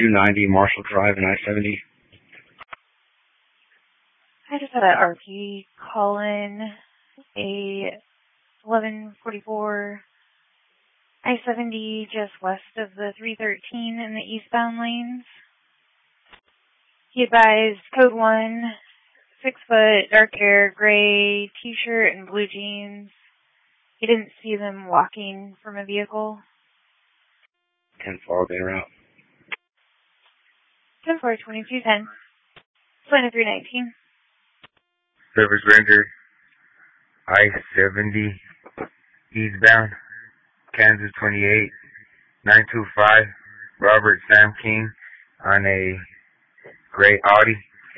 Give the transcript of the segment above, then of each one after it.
290 Marshall Drive and I-70. I just had an RP call in, a 1144 I-70 just west of the 313 in the eastbound lanes. He advised code 1, 6 foot, dark hair, gray t-shirt and blue jeans. He didn't see them walking from a vehicle. 10-4, being route. 10-4, 2210. Plan of 319. Service Ranger, I-70, eastbound, Kansas 28, 925, Robert Sam King on a gray Audi.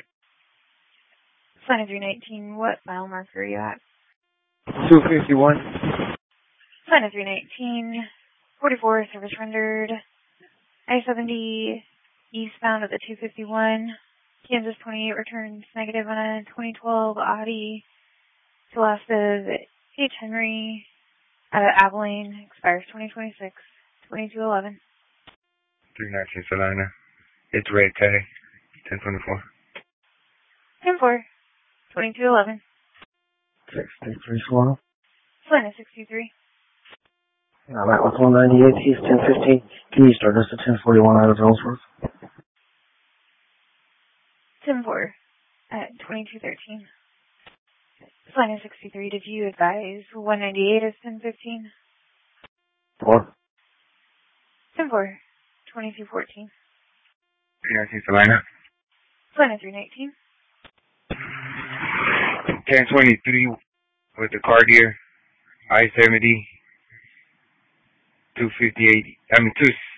Plan of 319, what mile marker are you at? 251. Plan of 319, 44, service rendered. I-70, eastbound at the 251. Kansas 28 returns negative on a 2012 Audi to last of H. Henry out of Abilene, expires 2026, 2211. 319 Salina. It's red tag, 1024. 10-4, 2211. 6334. Salina 63. I'm at with 198 East 1015. Can you start us at 1041 out of Ellsworth? 10-4 at 2213. Salina 63, did you advise 198 is 1015? 4. 10-4, 2214. 319 Salina. Salina 319. 1023 with the Cartier, I-70, 258,